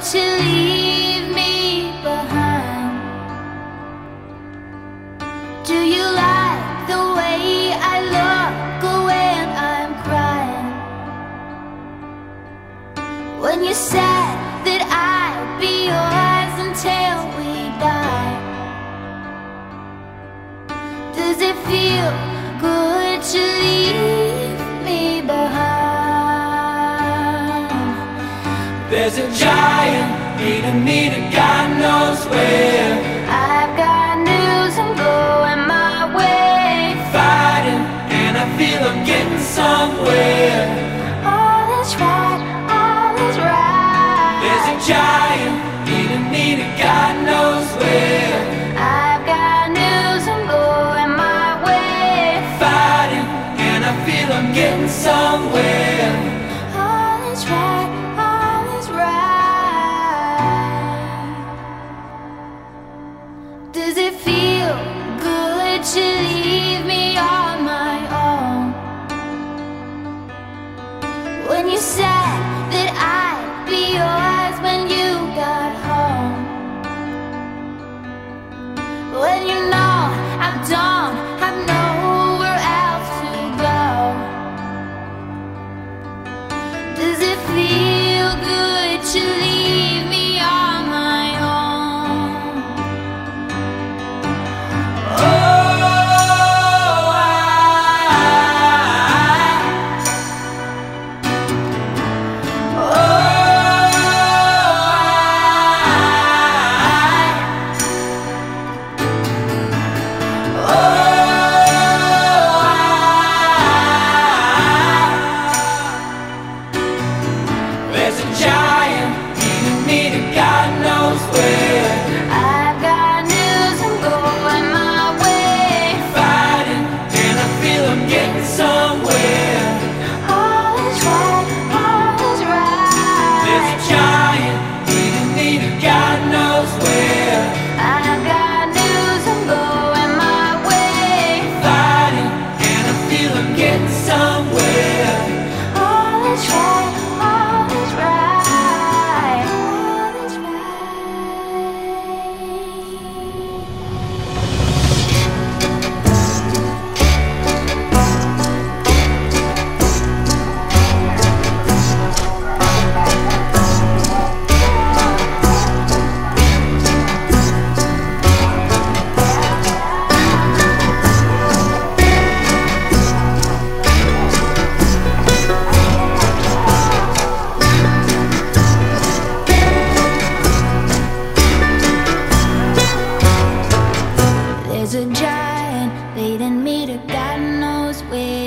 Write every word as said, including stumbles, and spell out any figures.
to leave me behind? Do you like the way I look when I'm crying? When you said that I'd be yours until we die, does it feel good to leave me behind? There's a giant leading me to God knows where. I've got news, I'm going my way. Fighting, and I feel I'm getting somewhere. All is right, all is right. There's a giant leading me to God knows where. I've got news, I'm going my way. Fighting, and I feel I'm getting somewhere. All is right, all is right. Does it feel good to leave me on my own? When you said that I'd be yours when you got home. When you know I don't have nowhere else to go. Does it feel good to leave me on my own? Oh, I, oh, I, oh, there's a giant leading me to God knows where. I've got news, I'm going my way. Fighting, and I feel I'm getting somewhere. All is right, all is There's a right. giant leading me to God knows where. I've got news, I'm going my way. Fighting, and I feel I'm getting somewhere. All is right, all is right. All is There's a giant leading me to God knows where.